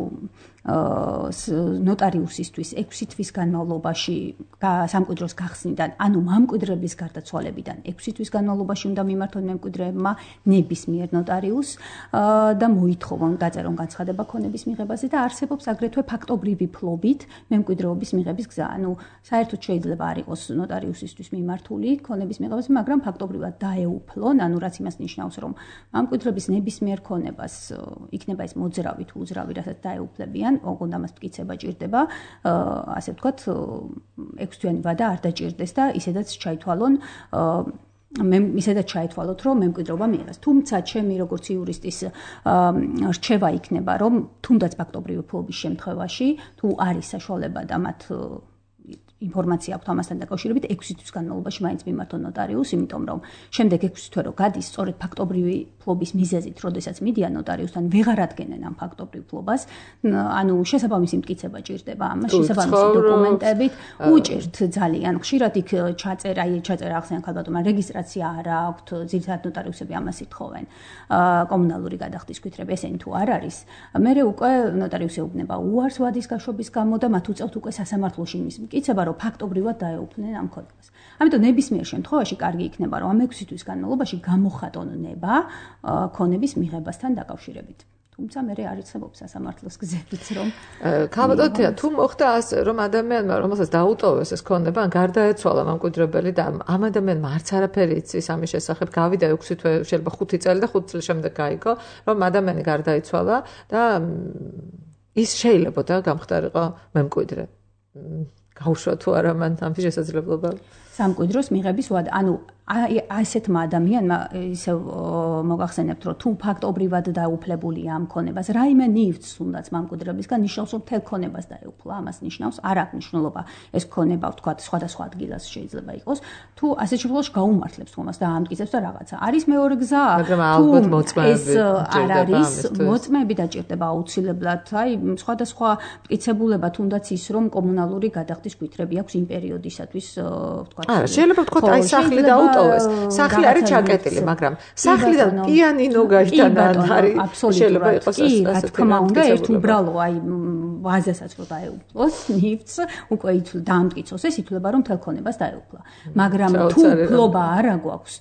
ნოტარიუსისთვის 6 თვის განმავლობაში სამკვიდროს გახსნიდან, ანუ მამკვიდრების გარდაცვალებიდან 6 თვის განმავლობაში უნდა მიმართონ მემკვიდრეებმა ნებისმიერ ნოტარიუსს და მოითხოვონ დაწერონ განცხადება ქონების მიღებაზე და არსებობს აგრეთვე ფაქტობრივი ფლობით მემკვიდრეობის მიღების გზა. ანუ საერთოდ შეიძლება არ იყოს ნოტარიუსისთვის მიმართული ქონების მიღებაზე, მაგრამ ფაქტობრივად დაეუფლონ, ანუ რაც იმას ნიშნავს, რომ მამკვიდრების ნებისმიერ ქონებას იქნება ეს მოძრავი თუ უძრავი, რასაც დაეუფლებიან, ოღონდ ამას მტკიცება ჭირდება, ასე ვთქვათ, 6 თვიანი ვადა არ დაჭირდეს და ისედაც ჩაითვალონ ისედაც ჩაითვალოთ, რომ მემკვიდრეობა მიიღეს. თუმცა ჩემი როგორც იურისტის რჩევა იქნება, რომ თუნდაც ფაქტობრივი ფლობის შემთხვევაში, თუ არის საშუალება და მათ ინფორმაცია აქვს ამასთან დაკავშირებით 6 თვის განმავლობაში მაინც მიმართონ ნოტარიუსს, იმიტომ რომ შემდეგ 6 თვე რო გადის, სწორედ ფაქტობრივი ფლობის მიზეზით, როდესაც მიდიან ნოტარიუსთან, ვეღარ ადგენენ ამ ფაქტობრივ ფლობას, ანუ შესაბამისი მტკიცება ჭირდება ამას, შესაბამისი დოკუმენტებით, უჭირთ ძალიან. ხშირად იქ ჩაწერა ახსენე ხალბატონმა, რეგისტრაცია არ აქვს, ძირითადად ნოტარიუსები ამას ითხოვენ. კომუნალური გადახდის კითხვები ესენი თუ არ არის, მერე უკვე ნოტარიუსი ეუბნება უარს ვადის გაშვების გამო და მათ უწევთ უკვე სასამართლოში იმის მტკიცება, რომ ფაქტობრივად დაეუფლნენ ამ ქონებას. ამიტომ ნებისმიერ შემთხვევაში კარგი იქნება, რომ ამ 6 თვის განმავლობაში გამოხატონ ნება ქონების მიღებასთან დაკავშირებით. თუმცა მე არიცნობ სასამართლოს გზებიც რომ ქალბატონია თუ მოხდა ასე რომ ადამიანმა რომელსაც დაუტოვეს ეს ქონება ან გარდაეცვალა მემკვიდრებელი და ამ ადამიანმა არც არაფერი იცის ამის შესახებ გავიდა 6 თვე შეიძლება 5 წელი და 5 წლის შემდეგ გაიგო რომ ადამიანი გარდაიცვალა და ის შეიძლება და გამხდარიყო მემკვიდრე გაუშვა თუ არა მან ამ შესაძლებლობა სამკვიდროს მიღების ვადა ანუ ასეთმა ადამიანმა ისე მოგახსენებთ რომ თუ ფაქტობრივად დაეუფლებულია ამ ქონებას რაიმე ნივთს თუნდაც მემკვიდრებისგან ნიშნავს რომ თელ ქონებას დაეუფლა ამას ნიშნავს არ აქვს მნიშვნელობა ეს ქონება ვთქვათ სხვადასხვა ადგილას შეიძლება იყოს თუ ასეთ შემთხვევაში გაუმართლებს თომას და ამტკიცებს და რაღაცა არის მეორე გზა მაგრამ ალბათ მოწმეები არ არის მოწმეები დაჭირდება აუცილებლად აი სხვადასხვა მტკიცებულება თუნდაც ის რომ კომუნალური გადახდის კითხვები აქვს იმ პერიოდისათვის ვთქვათ არა შეიძლება ვთქვათ აი სახლი დაუტოვეს სახლი არის ჩაკეტილი მაგრამ სახლიდან პიანინო გაიტანა არის შეიძლება იყოს რა თქმა უნდა ერთ უბრალო აი ვაზასაც რო დაეუფლოს ნივთს უკვე დაამტკიცოს ეს ითვლება რომ თელქონებას დაეუფლა მაგრამ თუ ფლობა არა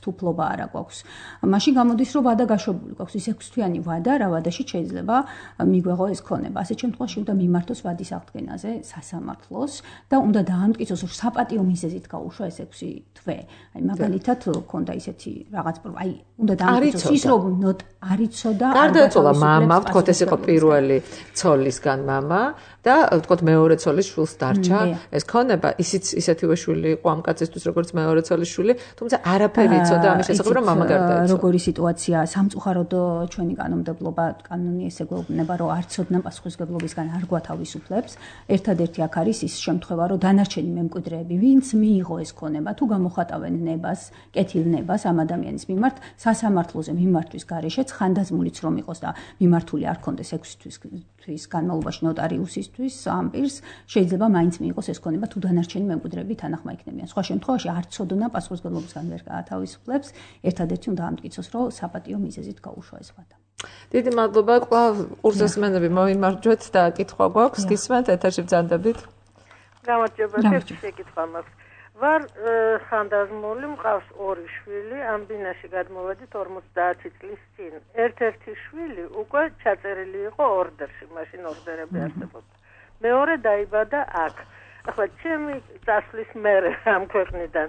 გვაქვს მაშინ გამოდის რომ ვადა გაშვებული გვაქვს ის 6 თვიანი ვადა რა ვადაში შეიძლება მიგვეღო ეს ქონება ასეთ შემთხვევაში უნდა მიმართოს ვადის აღდგენაზე სასამართლოს და უნდა დაამტკიცოს რომ საპატიო მიზეზით გაუშვა ეს 6 თვე აი მაგალითად ქონდა ისეთი რაღაც აი უნდა დაამტკიცოს ის რომ არ იცოდა გარდაეცვალა მამა ვთქვათ ეს იყო პირველი ცოლისგან მამა და ვთქვათ მეორე ცოლის შვილს დარჩა ეს ქონება ისიც ისეთივე შვილი იყო ამ კაცისთვის როგორც მეორე ცოლის შვილი თუმცა არაფერი იცოდა ამის შესახებ რომ მამა გარდაეცვალა როგორი სიტუაცია სამწუხაროდ ჩვენი კანონმდებლობა კანონი ესე გვეუბნება რომ არ ცოდნა პასუხისმგებლობისგან არ გვათავისუფლებს ერთადერთი აქ არის ის შემთხვევა რომ დანარჩენი მემკვიდრეები ვინც მიიღო ეს ქონება თუ გამოხატავენ ნებას კეთილ ნებას ამ ადამიანის მიმართ სასამართლოზე მიმართვის გარეშეც ხანდაზმულიც რომ იყოს და მიმართული არ ქონდეს 6 თვის განმავლობაში ნოტარიუსისთვის ამ პირს შეიძლება მაინც მიიღოს ეს ქონება თუ დანარჩენი მემკვიდრეები თანახმა იქნებიან. სხვა შემთხვევაში არ ცოდნა პასუხისმგებლობისგან ვერ გაათავისუფლებს. ერთადერთი უნდა ამტკიცოს, რომ საპატიო მიზეზით გაუშვა ეს ვადა. დიდი მადლობა. კვლავ ყურსასმენები მოიმარჯვეთ და კითხვა გვაქვს. გისმენთ ეთერში ბრძანდებით. გამარჯობა, შეკითხვა მაქვს. ვარ ხანდაზმული, მყავს 2 შვილი, ამ ბინაში გადმოვედით 50 წლის წინ. ერთ-ერთი შვილი უკვე ჩაწერილი იყო ორდერში, მაშინ ორდერები არსებობდა. მეორე დაიბადა აქ. ახლა ჩემი წასვლის მერე ამ ქვეყნიდან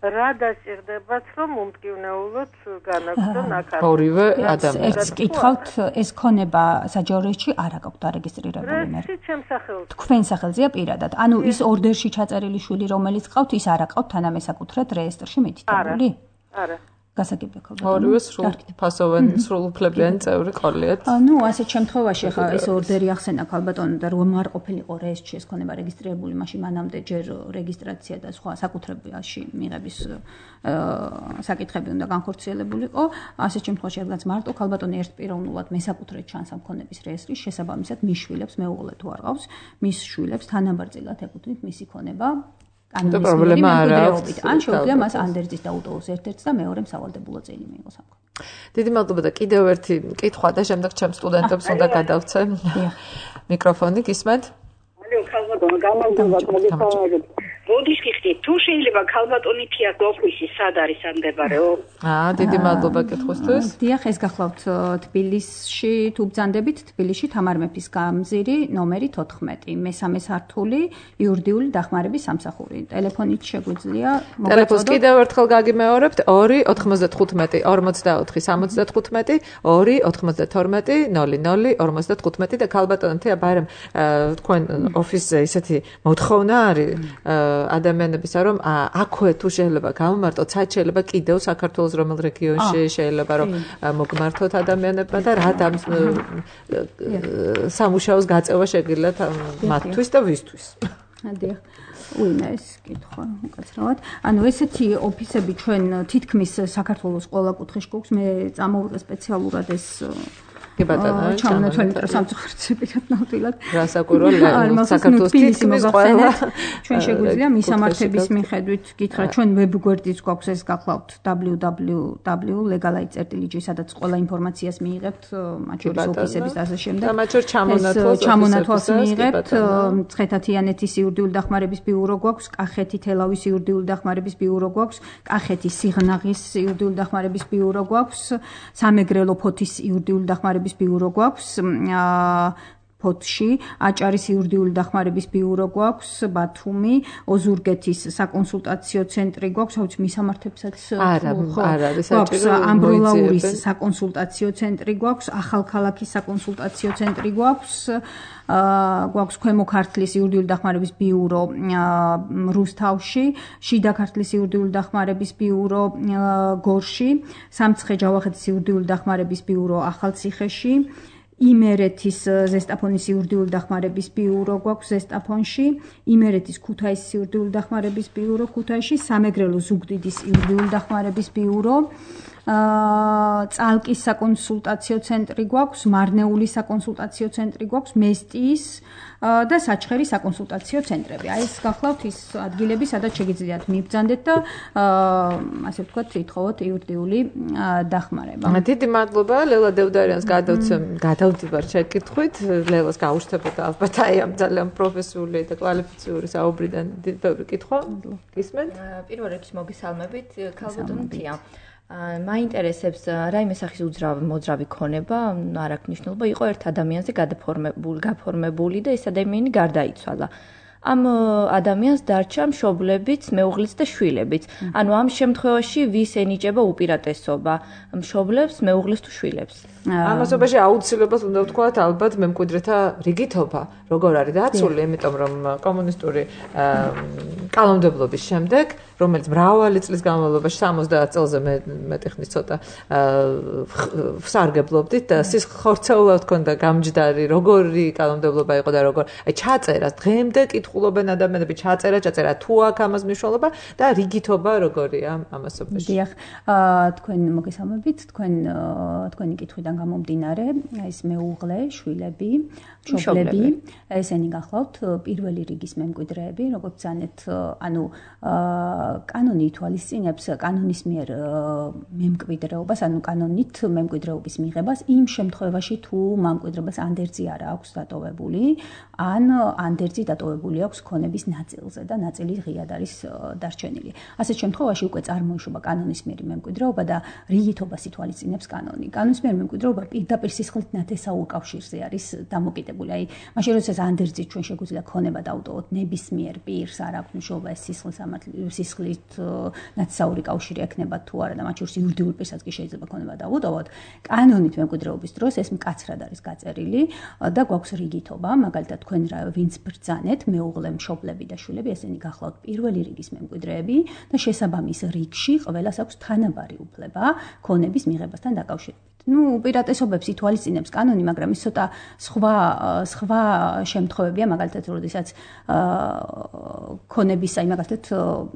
რა დასჭირდებათ რომ უმტკივნეულოდ განაგრძონ აქ ორივე ადამიანს ეს კითხავთ ეს ქონება საჯავროებში არ აქვს დარეგისტრირებული მე თქვენ სახელზეა პირადად ანუ ის ორდერში ჩაწერილი შვილი რომელიც ყავთ ის არ აყავთ თანამესაკუთრედ რეესტრში მითითებული არა გასაგებია ქალბატონო. ორივე ფასოვანი სრულუფლებიანი წევრი ყოლიათ. ნუ ასეთ შემთხვევაში ხა ეს ორდერი ახსენა ქალბატონო და რომ არ ყოფილიყო რეესტრში ეს ქონება რეგისტრირებული, მაშინ მანამდე ჯერ რეგისტრაცია და სხვა საკუთრებაში მიღების საკითხები უნდა განხორციელებულიყო. ასეთ შემთხვევაში რადგან მარტო ქალბატონი ერთპიროვნულად მესაკუთრედ ჩანს ამ ქონების რეესტრში, შესაბამისად მის შვილებს მეუღლე თუ არ ყავს, მის შვილებს თანაბարձილად ეკუთვნით მისი ქონება. და პრობლემა არ აქვს. ან შეუძლია მას ანდერძის დაუტოვოს ერთ-ერთს და მეორემ სავალდებულო წელი მიიღოს ამ ქონებას. დიდი მადლობა და კიდევ ერთი კითხვა და შემდეგ ჩემს სტუდენტებს უნდა გადავცე. მიკროფონი გისმენთ? ალო, ქალბატონო, გამარჯობა, მოგესალმებით. როდის გიხდით, თუ შეიძლება ქალბატონი თიას გოხვისი სად არის ან მდებარეო? დიდი მადლობა კითხვისთვის. დიახ, ეს გახლავთ თბილისში, თუ ბრძანდებით, თბილისში თამარ მეფის გამზირი, ნომერი 14, მესამე სართული, იურიდიული დახმარების სამსახური. ტელეფონით შეგვიძლია მოგაწოდოთ. ტელეფონს კიდევ ერთხელ გაგიმეორებთ 2 95 44 75 2 92 00 55 და ქალბატონო თია ბარემ თქვენ ოფისზე ისეთი მოთხოვნა არის ადამიანებისა რომ აქვე თუ შეიძლება გამომართოთ, საერთოდ შეიძლება კიდევ საქართველოს რომელ რეგიონში შეიძლება რომ მოგმართოთ ადამიანებმა და რა სამუშაოს გაწევა შეგიძლიათ მათთვის და ვისთვის. დიახ. უინა ეს კითხვა უკაცრავად. ანუ ესეთი ოფისები ჩვენ თითქმის საქართველოს ყველა კუთხეში გვაქვს. მე წამოვიყე სპეციალურად ეს კი ბატონო, ჩამონათვალი და სამწუხაროდ ნამდვილად. რასაკვირველია, საქართველოს თითქმის ყველა ჩვენ შეგვიძლია მისამართების მიხედვით გითხრათ, ჩვენ ვებგვერდიც გვაქვს ეს გახლავთ www.legalize.gr სადაც ყველა ინფორმაციას მიიღებთ, მათ შორის ოფისების და ასე შემდეგ. და მათ შორის ჩამონათვალს მიიღებთ, ცხეთათიანეთის იურიდიული დახმარების ბიურო გვაქვს, კახეთი თელავის იურიდიული დახმარების ბიურო გვაქვს, კახეთი სიღნაღის იურიდიული დახმარების ბიურო გვაქვს, სამეგრელო ფოთის იურიდიული დახმარების ბიურო გვაქვს ფოთში, აჭარის იურიდიული დახმარების ბიურო გვაქვს, ბათუმი, ოზურგეთის საკონსულტაციო ცენტრი გვაქვს, აუც მისამართებსაც გვაქვს, ამბროლაურის საკონსულტაციო ცენტრი გვაქვს, ახალქალაქის საკონსულტაციო ცენტრი გვაქვს, გვაქვს ქვემო ქართლის იურიდიული დახმარების ბიურო რუსთავში, შიდა ქართლის იურიდიული დახმარების ბიურო გორში, სამცხე-ჯავახეთის იურიდიული დახმარების ბიურო ახალციხეში, იმერეთის ზესტაფონის იურიდიული დახმარების ბიურო გვაქვს ზესტაფონში, იმერეთის ქუთაისის იურიდიული დახმარების ბიურო ქუთაისში, სამეგრელო ზუგდიდის იურიდიული დახმარების ბიურო, წალკის საკონსულტაციო ცენტრი გვაქვს, მარნეულის საკონსულტაციო ცენტრი გვაქვს, მესტიის და საჩხერის საკონსულტაციო ცენტრები. აი ეს გახლავთ ის ადგილები, სადაც შეგიძლიათ მიბრძანდეთ და ასე ვთქვათ, ითხოვოთ იურიდიული დახმარება. დიდი მადლობა ლელა დევდარიანს გადავდივარ შეკითხვით. ლელას გაუშვებოდა ალბათ აი ამ ძალიან პროფესიული და კვალიფიციური საუბრიდან ბევრი კითხვა. გისმენთ? პირველ რიგში მოგესალმებით, ქალბატონო თია. მაინტერესებს რაიმე სახის მოძრავი ქონება, არ აქვს მნიშვნელობა, იყო ერთ ადამიანზე გაფორმებული და ეს ადამიანი გარდაიცვალა. ამ ადამიანს დარჩა მშობლებიც, მეუღლეც და შვილებიც. ანუ ამ შემთხვევაში ვის ენიჭება უპირატესობა? მშობლებს, მეუღლეს თუ შვილებს? ამასობაში აუცილებლად უნდა ვთქვათ, ალბათ მემკვიდრეთა რიგითობა, როგორ არის დაცული, იმიტომ რომ კომუნისტური კანონმდებლობის შემდეგ, რომელიც მრავალი წლის განმავლობაში 70 წელზე მეტი ხნის ცოტა ვსარგებლობდით და სიხორცეულად ჰქონდა გამჯდარი, როგორი კანონმდებლობა იყო და როგორ აი ჩაწერა დღემდე კითხულობენ ადამიანები, ჩაწერა თუ აქვს ამას მნიშვნელობა და რიგითობა როგორია ამასობაში. დიახ, თქვენ მოგესალმებით, თქვენი კითხვიდან გამომდინარე, ეს მეუღლე, შვილები, მშობლები, ესენი გახლავთ პირველი რიგის მემკვიდრეები, როგორც ძანეთ, ანუ კანონი ითვალისწინებს კანონის მიერ მემკვიდრეობას, ანუ კანონით მემკვიდრეობის მიღებას იმ შემთხვევაში, თუ მემკვიდრეობას ანდერძი არ აქვს დატოვებული, ან ანდერძი დატოვებული აქვს ქონების ნაწილზე და ნაწილი ღიად არის დარჩენილი. ასეთ შემთხვევაში უკვე წარმოიშობა კანონის მიერ მემკვიდრეობა და რიგითობას ითვალისწინებს კანონი. კანონის მიერ მემკვიდრეობა პირდაპირ სისხლით ნათესაურ კავშირზე არის დამოკიდებული. აი, მაშინ როდესაც ანდერძით ჩვენ შეგვიძლია ქონება დავტოვოთ ნებისმიერ პირს, არ აქვს ღვთისმშობლა ეს სისხლით ნაცსაური კავშირი ექნება თუ არა და მათ შორის იურიდიულ პირსაც კი შეიძლება ქონება დაუვდოვოთ. კანონით მემკვიდრეობის დროს ეს მკაცრად არის გაწერილი და გვაქვს რიგითობა, მაგალითად თქვენ ვინც ბრძანეთ, მეუღლე, მშობლები და შვილები, ესენი გახლავთ პირველი რიგის მემკვიდრეები და შესაბამის რიგში ყველას აქვს თანაბარი უფლება ქონების მიღებასთან დაკავშირებით. უპირატესობებს ითვალისწინებს კანონი, მაგრამ ის ცოტა სხვა შემთხვევებია, მაგალითად, როდესაც ქონების, მაგალითად,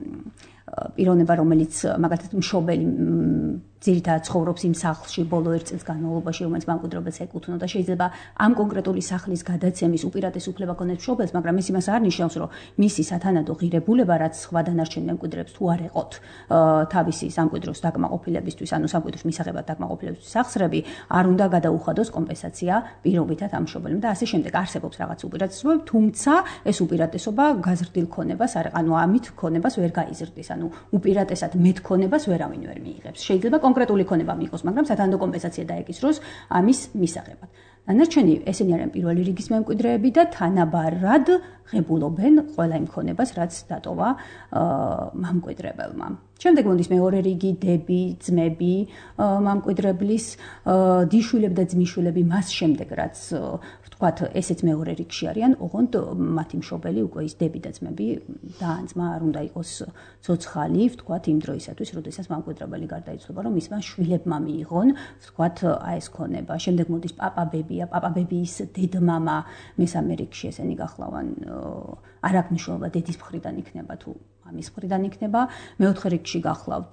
პიროვნება, რომელიც მაგალითად მშობელი ძირითადად ცხოვრობს იმ სახლში ბოლო 1 წელს განმავლობაში, რომელიც მემკვიდრეობას ეკუთვნოდა, შეიძლება ამ კონკრეტული სახლის გადაცემის უპირატეს უფლება ქონდეს მშობელს, მაგრამ ეს იმას არ ნიშნავს, რომ მისი სათანადო ღირებულება, რაც სხვა დანარჩენ მემკვიდრეებს თუ არ ეყოთ თავისი სამკვიდროს დაკმაყოფილებისთვის, ანუ სამკვიდროს მისაღებად დაკმაყოფილებისთვის სახსრები, არ უნდა გადაუხადოს კომპენსაცია პირობითად ამ მშობელმა და ასე შემდეგ. არსებობს რაღაც უპირატესობები, თუმცა ეს უპირატესობა გაზრდილ ქონებას არ, ანუ ამით ქონებას ვერ გაიზრდის, ანუ უპირატესად მეტ ქონებას ვერავინ ვერ მიიღებს. შეიძლება კონკრეტული ქონება მიიღოს, მაგრამ სათანადო კომპენსაცია დაეკისროს ამის მისაღებად. დანარჩენი ესენი არიან პირველი რიგის მემკვიდრეები და თანაბარად ღებულობენ ყველა იმ ქონებას, რაც დატოვა მემკვიდრებელმა. შემდეგ მოდის მეორე რიგი, დები, ძმები მემკვიდრებლის, დიშვილები და ძმისშვილები მას შემდეგ, რაც ვთქვათ, ესეც მეორე რიგში არიან, ოღონდ მათი მშობელი უკვე ის დები და ძმები და ძმა არ უნდა იყოს ცოცხალი, ვთქვათ, იმ დროისათვის, როდესაც მემკვიდრებელი გარდაიცვალა, რომ მისმა შვილებმა მიიღონ, ვთქვათ, ეს ქონება. შემდეგ მოდის პაპა-ბებია, პაპა-ბებიის დედმამა, მესამე რიგში ესენი გახლავან არ აქვს მნიშვნელობა, დედის მხრიდან იქნება თუ მამის მხრიდან იქნება. მეოთხე რიგში გახლავთ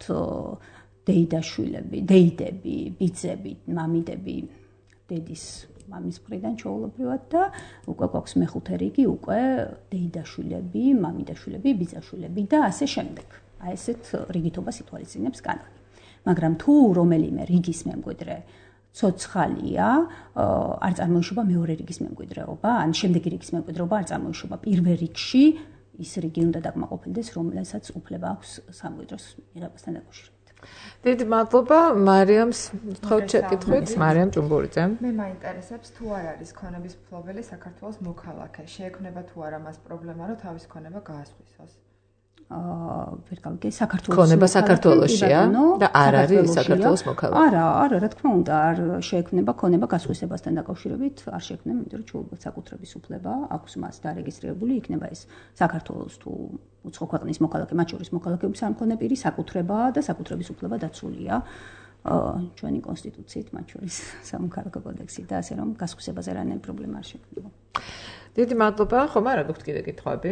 დეიდაშვილები, დეიდები, ბიძები, მამიდები, დედის მამის მხრიდან ჩაოლობრივად და უკვე გვაქვს მეხუთე რიგი, უკვე დეიდაშვილები, მამიდაშვილები, ბიძაშვილები და ასე შემდეგ. აი ესეთ რიგითობას ითვალისწინებს კანონი. მაგრამ თუ რომელიმე რიგის მემკვიდრე ცოცხალია, არ წარმოიშობა მეორე რიგის მემკვიდრეობა, ან შემდეგი რიგის მემკვიდრეობა არ წარმოიშობა პირველ რიგში, ის რიგი უნდა დაკმაყოფილდეს, რომელსაც უფლება აქვს სამკვიდროს მიღებასთან დაკავშირებით. დიდი მადლობა მარიამს, თხოვთ შეკითხვით, მარიამ ჭუმბურიძე. მე მაინტერესებს თუ არ არის ქონების მფლობელი საქართველოს მოქალაქე, შეექმნება თუ არა მას პრობლემა, რომ თავის ქონება გაასხვისოს? ვერ გავიგე, საქართველოს ქონება საქართველოსია და არ არის საქართველოს მოქალაქე. არა, რა თქმა უნდა, არ შეექმნება ქონება გასხვისებასთან დაკავშირებით, არ შეექმნება, იმიტომ რომ ჩაუბრალად საკუთრების უფლება აქვს მას დარეგისტრირებული, იქნება ეს საქართველოს თუ უცხო ქვეყნის მოქალაქე, მათ შორის მოქალაქეობის არ მქონე პირი საკუთრებაა და საკუთრების უფლება დაცულია ჩვენი კონსტიტუციით, მათ შორის სამოქალაქო კოდექსით და ასე რომ გასხვისებაზე რანაირი პრობლემა არ შეექმნება. დიდი მადლობა, ხომ არა გქთ კიდე კითხვები?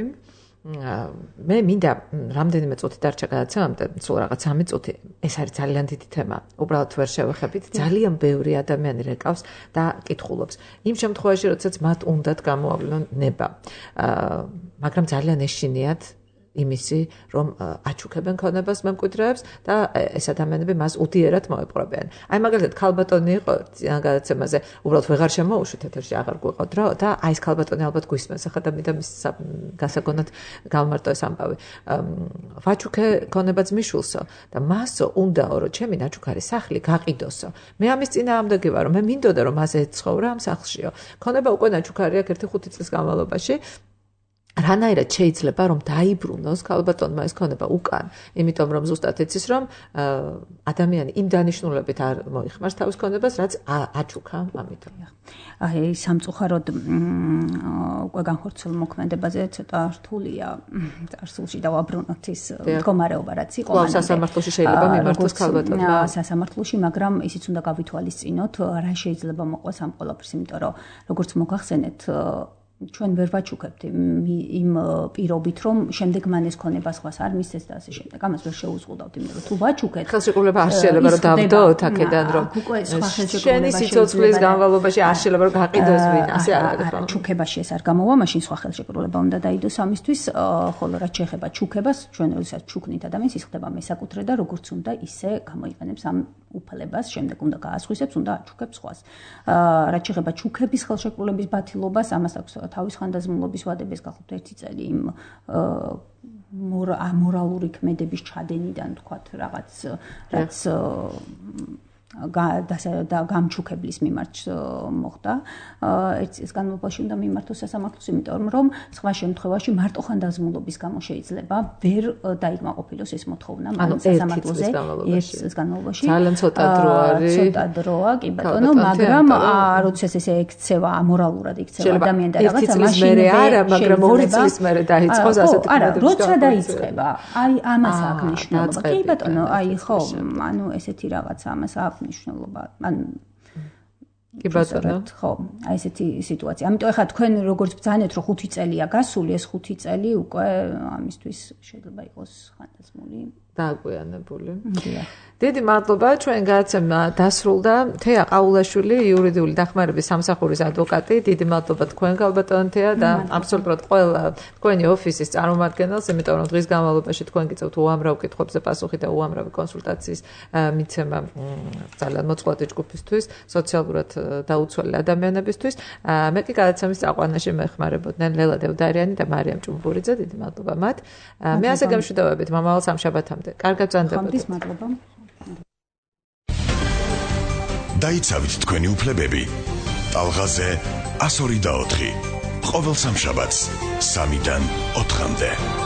მე მინდა რამდენიმე წუთი დარჩა გადაცემამდე, სულ რაღაც 3 წუთი. ეს არის ძალიან დიდი თემა. უბრალოდ ვერ შევეხებით. ძალიან ბევრი ადამიანი რეკავს და კითხულობს. იმ შემთხვევაში, როდესაც მათ უნდათ გამოავლინონ ნება. მაგრამ ძალიან ეშინიათ იმისი, რომ აჩუქებენ ქონებას მემკვიდრეებს და ეს ადამიანები მას უდიერად მოეპყრობიან. აი მაგალითად ქალბატონი იყო გადაცემაზე, უბრალოდ ვეღარ შემოუშვით ეთერში, აღარ გვიყავთ რა და აი ეს ქალბატონი ალბათ გვისმენს, ახლა და მინდა მის გასაგონად გავმარტო ეს ამბავი. ვაჩუქე ქონება ძმისშვილსო და მასო უნდაო, რომ ჩემი ნაჩუქარი სახლი გაყიდოსო. მე ამის წინააღმდეგი ვარ, მე მინდოდა რომ მასე ეცხოვრა ამ სახლშიო. ქონება უკვე ნაჩუქარი აქვს 1-5 წლის განმავლობაში. რანაირად შეიძლება რომ დაიბრუნოს ქალბატონმა ეს ქონება უკან, იმიტომ რომ ზუსტად იცის რომ ადამიანი იმ დანიშნულებით არ მოიხმარს თავის ქონებას, რაც აჩუქა ამიტომ. აი სამწუხაროდ უკვე განხორციელულ მოქმედებაზე ცოტა რთულია წარსულში დავაბრუნოთ ის მდგომარეობა, რაც იყო მანამდე. სასამართლოში შეიძლება მიმართოს ქალბატონმა. სასამართლოში, მაგრამ ისიც უნდა გავითვალისწინოთ, რა შეიძლება მოყვას ამ ყველაფერს, იმიტომ რომ როგორც მოგახსენეთ ჩვენ ვერ ვაჩუქებთ იმ პირობით, რომ შემდეგ მან ეს ქონება სხვას არ მისცეს და ასე შემდეგ. ამას ვერ შეუზღუდავთ, იმიტომ რომ თუ ვაჩუქეთ, ხელშეკრულება არ შეიძლება რომ დავდოთ აქედან, რომ შენი სიცოცხლის განმავლობაში არ შეიძლება რომ გაყიდოს ვინ, ასე არ არის. ჩუქებაში ეს არ გამოვა, მაშინ სხვა ხელშეკრულება უნდა დაიდოს ამისთვის, ხოლო რაც შეეხება ჩუქებას, ჩვენ როდესაც ჩუქნით ადამიანს, ის ხდება მესაკუთრე და როგორც უნდა ისე გამოიყენებს ამ უფლებას, შემდეგ უნდა გაასხვისებს, უნდა აჩუქებს სხვას. რაც შეეხება ჩუქების ხელშეკრულების ბათილობას, ამას აქვს თავის ხანდაზმულობის ვადების გახლავთ 1 წელი იმ მორალური ქმედების ჩადენიდან, თქვათ, რაღაც რაც გამჩუქებლის მიმართ მოხდა. ერთ წელს განმავლობაში უნდა მიმართოს სასამართლოს, იმიტომ რომ სხვა შემთხვევაში მარტო ხანდაზმულობის გამო შეიძლება ვერ დაიკმაყოფილოს ეს მოთხოვნა სასამართლოზე ერთ წელს განმავლობაში. ძალიან ცოტა დრო არის. ცოტა დროა, კი ბატონო, მაგრამ როდესაც ესე ექცევა, ამორალურად ექცევა ადამიანი და რაღაცა მაშინ არა, მაგრამ 2 წლის მერე დაიწყოს ასეთი არა, როცა დაიწყება, აი ამას აქვს მნიშვნელობა. კი ბატონო, აი ხო, ანუ ესეთი რაღაცა ამას აქვს მნიშვნელობა. ანუ კი ბატონო, ხო, აი ესეთი სიტუაცია. ამიტომ ახლა თქვენ როგორც ბძანეთ, რომ 5 წელია გასული, ეს 5 წელი უკვე ამისთვის შეიძლება იყოს ხანდაზმული. დააგვიანებული. დიდი მადლობა, ჩვენ გადაცემა დასრულდა. თეა ყაულაშვილი, იურიდიული დახმარების სამსახურის ადვოკატი. დიდი მადლობა თქვენ გალბატონ თეა და აბსოლუტურად ყველა თქვენი ოფისის წარმომადგენელს, იმიტომ რომ დღის განმავლობაში თქვენ გიწევთ უამრავ კითხვებზე პასუხი და უამრავი კონსულტაციის მიცემა ძალიან მოწყვლადი ჯგუფისთვის, სოციალურად დაუცველი ადამიანებისთვის. მე კი გადაცემის წაყვანაში მეხმარებოდნენ ლელა დევდარიანი და მარიამ ჭუმბურიძე. დიდი მადლობა მათ. მე ასე გამშვიდობებით მომავალ სამშაბათამდე. კარგად ბრძანდებოდეთ. მადლობა. დაიცავით თქვენი უფლებები. ტალღაზე 102 და 4. ყოველ სამშაბათს 3-დან 4-მდე.